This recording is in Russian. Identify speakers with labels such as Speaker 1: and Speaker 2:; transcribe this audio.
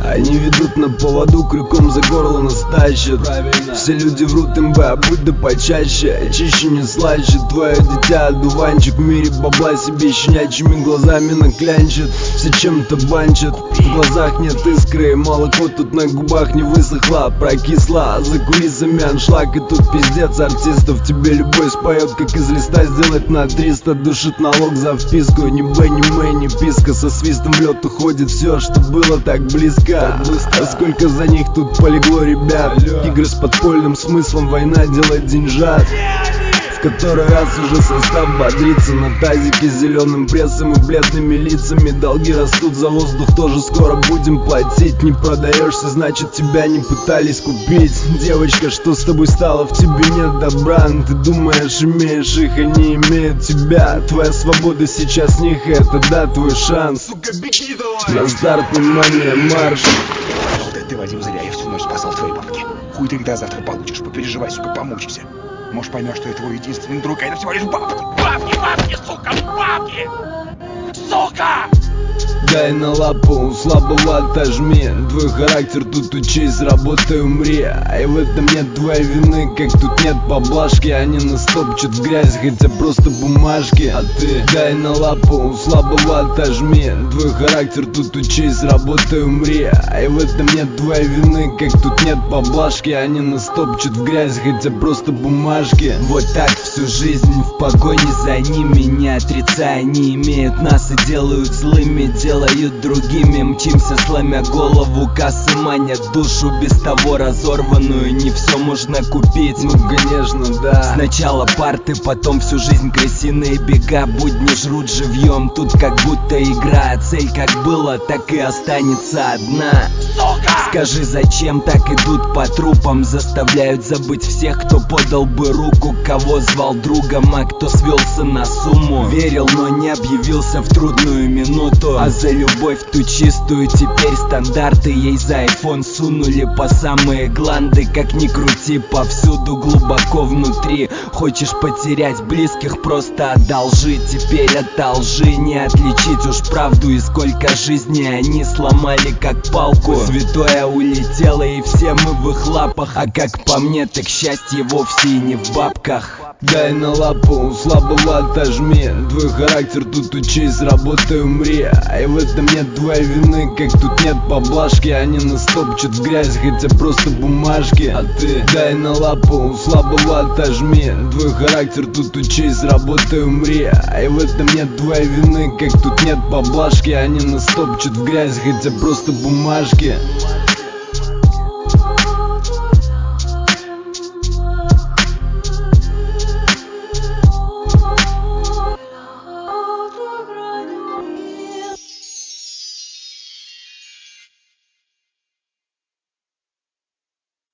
Speaker 1: Они ведут на поводу, крюком за горло нас тащат. Все люди врут, имба, будь да почаще. Чище не слаще, твое дитя, одуванчик. В мире бабла себе щенячьими глазами наклянчит. Все чем-то банчат, в глазах нет искры. Молоко тут на губах не высохло, прокисло. А за кулисами аншлаг, и тут пиздец артистов. Тебе любой споет, как из листа сделать на 300. Душит налог за вписку, ни б, ни мэ, ни писка. Со свистом в лед уходит все, что было так близко. А сколько за них тут полегло ребят. Игры с подпольным смыслом, война делает деньжат. В который раз уже состав бодрится. На тазике с зеленым прессом и бледными лицами. Долги растут, за воздух тоже скоро будем платить. Не продаешься, значит тебя не пытались купить. Девочка, что с тобой стало? В тебе нет добра. Ты думаешь, имеешь их, они имеют тебя. Твоя свобода сейчас с них, это да, твой шанс.
Speaker 2: Сука, беги давай!
Speaker 1: На старт, внимание, марш!
Speaker 2: Ты, Вадим, зря, я всю ночь спасал твои бабки. Хуй ты когда завтра получишь, попереживай, сука, помучайся. Может, поймешь, что я твой единственный друг, а это всего лишь бабки. Бабки, бабки, сука, бабки! Сука!
Speaker 1: Дай на лапу, слабого отожми. Твой характер тут учись, работай, умри. И в этом нет твоей вины, как тут нет поблажки. Они нас топчут в грязь, хотя просто бумажки. А ты дай на лапу, слабого отожми. Твой характер тут учись, работай, умри. И в этом нет твоей вины, как тут нет поблажки. Они нас топчут в грязь, хотя просто бумажки.
Speaker 3: Вот так всю жизнь в погоне за ними, не отрицая, они имеют нас и делают злыми, делают другими. Мчимся, сломя голову, кассы манят душу, без того разорванную. Не все можно купить,
Speaker 1: ну конечно, да.
Speaker 3: Сначала парты, потом всю жизнь крысиные бега. Будни жрут живьем, тут как будто игра. Цель как была, так и останется одна. Скажи, зачем так идут по трупам? Заставляют забыть всех, кто подал бы руку, кого звал другом, а кто свелся на сумму. Верил, но не объявился в трудную минуту. А за любовь ту чистую теперь стандарты ей за iPhone сунули по самые гланды. Как ни крути, повсюду глубоко внутри. Хочешь потерять близких, просто одолжи. Теперь от лжи не отличить уж правду. И сколько жизней они сломали как палку. Святое улетело, и все мы в их лапах. А как по мне, так счастье вовсе и не в бабках.
Speaker 1: Дай на лапу, слабого отожми. Твой характер тут учись, работай, умри. И в этом нет твоей вины, как тут нет поблажки. Они нас топчут в грязь, хотя просто бумажки. А ты дай на лапу, слабого отожми. Твой характер тут учись, работай, умри. И в этом нет твоей вины, как тут нет поблажки. Они нас топчут в грязь, хотя просто бумажки.